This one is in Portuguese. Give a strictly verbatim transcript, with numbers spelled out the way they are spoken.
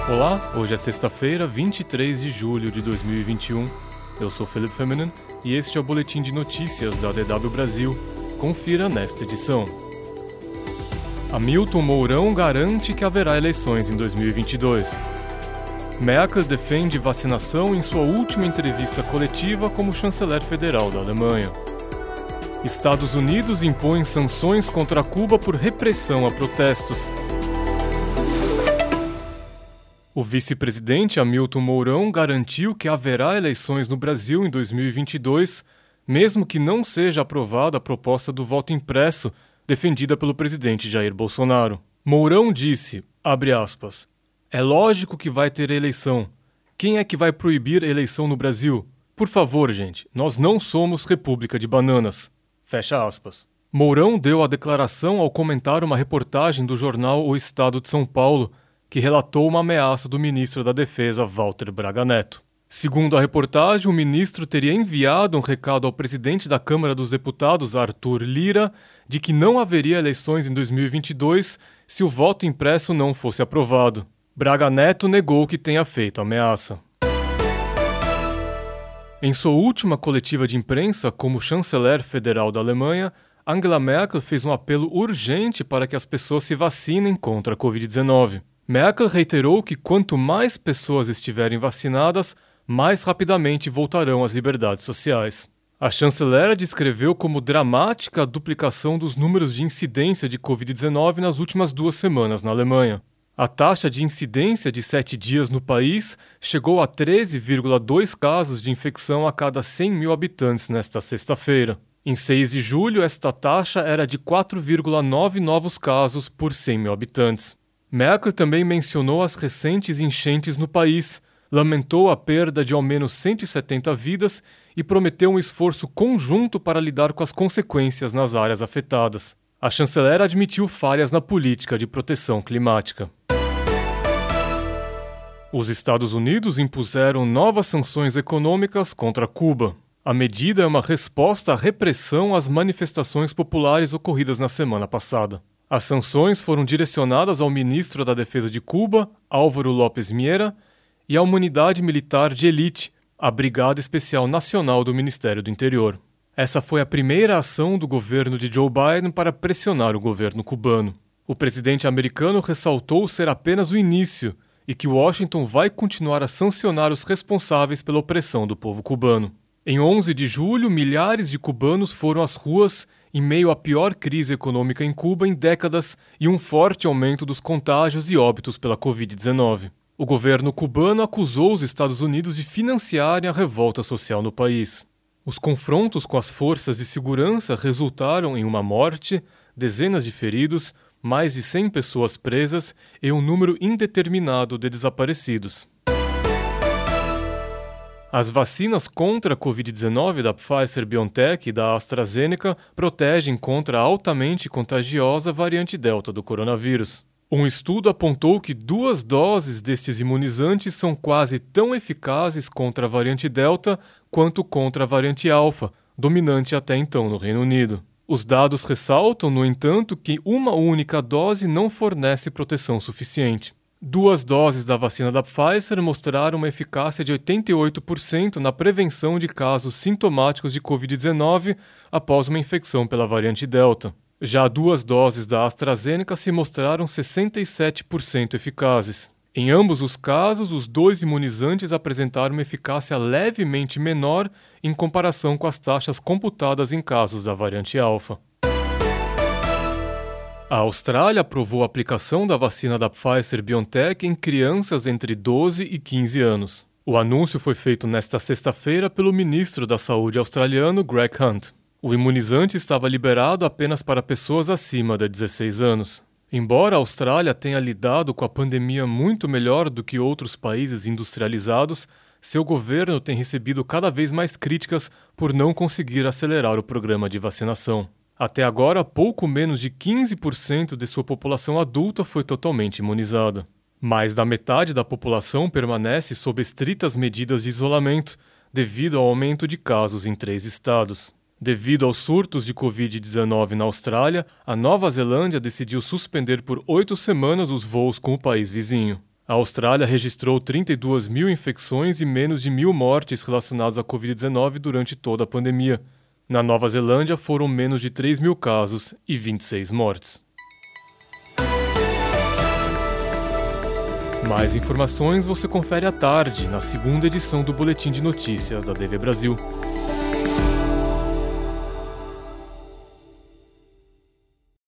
Olá, hoje é sexta-feira, vinte e três de julho de dois mil e vinte e um. Eu sou Felipe Feminen e este é o Boletim de Notícias da D W Brasil. Confira nesta edição. Hamilton Mourão garante que haverá eleições em dois mil e vinte e dois. Merkel defende vacinação em sua última entrevista coletiva como chanceler federal da Alemanha. Estados Unidos impõem sanções contra Cuba por repressão a protestos. O vice-presidente Hamilton Mourão garantiu que haverá eleições no Brasil em dois mil e vinte e dois, mesmo que não seja aprovada a proposta do voto impresso defendida pelo presidente Jair Bolsonaro. Mourão disse, abre aspas, é lógico que vai ter eleição. Quem é que vai proibir eleição no Brasil? Por favor, gente, nós não somos República de Bananas. Fecha aspas. Mourão deu a declaração ao comentar uma reportagem do jornal O Estado de São Paulo, que relatou uma ameaça do ministro da Defesa, Walter Braga Neto. Segundo a reportagem, o ministro teria enviado um recado ao presidente da Câmara dos Deputados, Arthur Lira, de que não haveria eleições em dois mil e vinte e dois se o voto impresso não fosse aprovado. Braga Neto negou que tenha feito a ameaça. Em sua última coletiva de imprensa como chanceler federal da Alemanha, Angela Merkel fez um apelo urgente para que as pessoas se vacinem contra a covid dezenove. Merkel reiterou que quanto mais pessoas estiverem vacinadas, mais rapidamente voltarão às liberdades sociais. A chanceler descreveu como dramática a duplicação dos números de incidência de covid dezenove nas últimas duas semanas na Alemanha. A taxa de incidência de sete dias no país chegou a treze vírgula dois casos de infecção a cada cem mil habitantes nesta sexta-feira. Em seis de julho, esta taxa era de quatro vírgula nove novos casos por cem mil habitantes. Merkel também mencionou as recentes enchentes no país, lamentou a perda de ao menos cento e setenta vidas e prometeu um esforço conjunto para lidar com as consequências nas áreas afetadas. A chanceler admitiu falhas na política de proteção climática. Os Estados Unidos impuseram novas sanções econômicas contra Cuba. A medida é uma resposta à repressão às manifestações populares ocorridas na semana passada. As sanções foram direcionadas ao ministro da Defesa de Cuba, Álvaro López Miera, e à unidade militar de elite, a Brigada Especial Nacional do Ministério do Interior. Essa foi a primeira ação do governo de Joe Biden para pressionar o governo cubano. O presidente americano ressaltou ser apenas o início e que Washington vai continuar a sancionar os responsáveis pela opressão do povo cubano. Em onze de julho, milhares de cubanos foram às ruas em meio à pior crise econômica em Cuba em décadas e um forte aumento dos contágios e óbitos pela covid dezenove. O governo cubano acusou os Estados Unidos de financiarem a revolta social no país. Os confrontos com as forças de segurança resultaram em uma morte, dezenas de feridos, mais de cem pessoas presas e um número indeterminado de desaparecidos. As vacinas contra a covid dezenove da Pfizer-BioNTech e da AstraZeneca protegem contra a altamente contagiosa variante Delta do coronavírus. Um estudo apontou que duas doses destes imunizantes são quase tão eficazes contra a variante Delta quanto contra a variante Alpha, dominante até então no Reino Unido. Os dados ressaltam, no entanto, que uma única dose não fornece proteção suficiente. Duas doses da vacina da Pfizer mostraram uma eficácia de oitenta e oito por cento na prevenção de casos sintomáticos de covid dezenove após uma infecção pela variante Delta. Já duas doses da AstraZeneca se mostraram sessenta e sete por cento eficazes. Em ambos os casos, os dois imunizantes apresentaram uma eficácia levemente menor em comparação com as taxas computadas em casos da variante Alpha. A Austrália aprovou a aplicação da vacina da Pfizer-BioNTech em crianças entre doze e quinze anos. O anúncio foi feito nesta sexta-feira pelo ministro da Saúde australiano Greg Hunt. O imunizante estava liberado apenas para pessoas acima de dezesseis anos. Embora a Austrália tenha lidado com a pandemia muito melhor do que outros países industrializados, seu governo tem recebido cada vez mais críticas por não conseguir acelerar o programa de vacinação. Até agora, pouco menos de quinze por cento de sua população adulta foi totalmente imunizada. Mais da metade da população permanece sob estritas medidas de isolamento, devido ao aumento de casos em três estados. Devido aos surtos de covid dezenove na Austrália, a Nova Zelândia decidiu suspender por oito semanas os voos com o país vizinho. A Austrália registrou trinta e duas mil infecções e menos de mil mortes relacionadas à covid dezenove durante toda a pandemia. Na Nova Zelândia foram menos de três mil casos e vinte e seis mortes. Mais informações você confere à tarde, na segunda edição do Boletim de Notícias da T V Brasil.